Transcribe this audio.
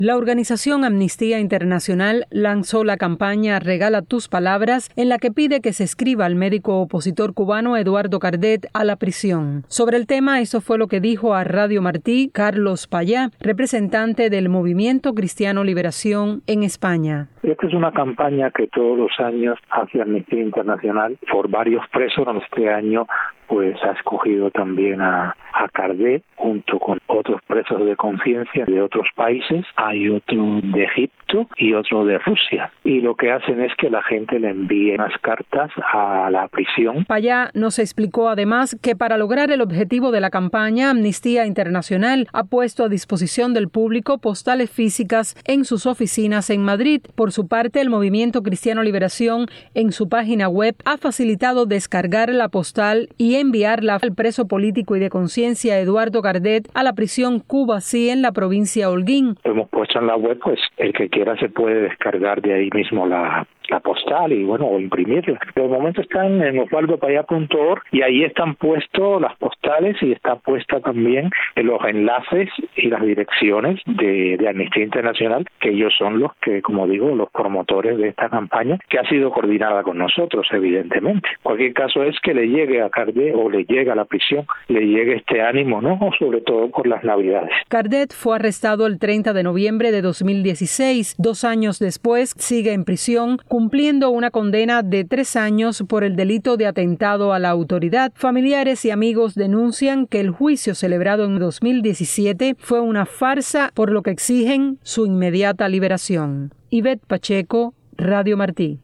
La organización Amnistía Internacional lanzó la campaña Regala tus palabras, en la que pide que se escriba al médico opositor cubano Eduardo Cardet a la prisión. Sobre el tema, eso fue lo que dijo a Radio Martí Carlos Payá, representante del Movimiento Cristiano Liberación en España. Esta es una campaña que todos los años hace Amnistía Internacional por varios presos. Este año pues ha escogido también a Cardet junto con otros presos de conciencia de otros países. Hay otro de Egipto y otro de Rusia. Y lo que hacen es que la gente le envíe unas cartas a la prisión. Payá nos explicó además que para lograr el objetivo de la campaña, Amnistía Internacional ha puesto a disposición del público postales físicas en sus oficinas en Madrid. Por su parte, el Movimiento Cristiano Liberación en su página web ha facilitado descargar la postal y enviarla al preso político y de conciencia Eduardo Cardet a la prisión Cuba-Sí en la provincia Holguín. Hemos puesto en la web, pues el que quiera se puede descargar de ahí mismo la postal y o imprimirla. De momento están en osvaldopaya.org y ahí están puestos las postales y está puesta también en los enlaces y las direcciones de Amnistía Internacional, que ellos son los que, como digo, los promotores de esta campaña, que ha sido coordinada con nosotros, evidentemente. Cualquier caso es que le llegue a Cardet o le llegue a la prisión, le llegue este ánimo, ¿no? Sobre todo por las Navidades. Cardet fue arrestado el 30 de noviembre de 2016. 2 años después, sigue en prisión, cumpliendo una condena de 3 años por el delito de atentado a la autoridad. Familiares y amigos denuncian que el juicio celebrado en 2017 fue una farsa, por lo que exigen su inmediata liberación. Ivette Pacheco, Radio Martí.